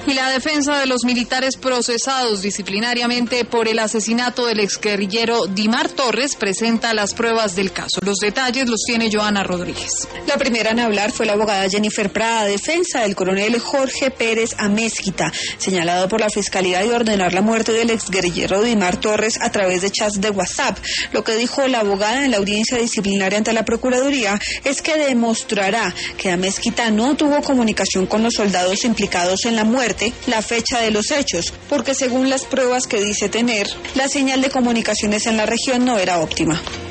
Y la defensa de los militares procesados disciplinariamente por el asesinato del exguerrillero Dimar Torres presenta las pruebas del caso. Los detalles los tiene Joana Rodríguez. La primera en hablar fue la abogada Jennifer Prada, defensa del coronel Jorge Pérez Amézquita, señalado por la Fiscalía de ordenar la muerte del exguerrillero Dimar Torres a través de chats de WhatsApp. Lo que dijo la abogada en la audiencia disciplinaria ante la Procuraduría es que demostrará que Amézquita no tuvo comunicación con los soldados implicados en la muerte, la fecha de los hechos, porque según las pruebas que dice tener, la señal de comunicaciones en la región no era óptima.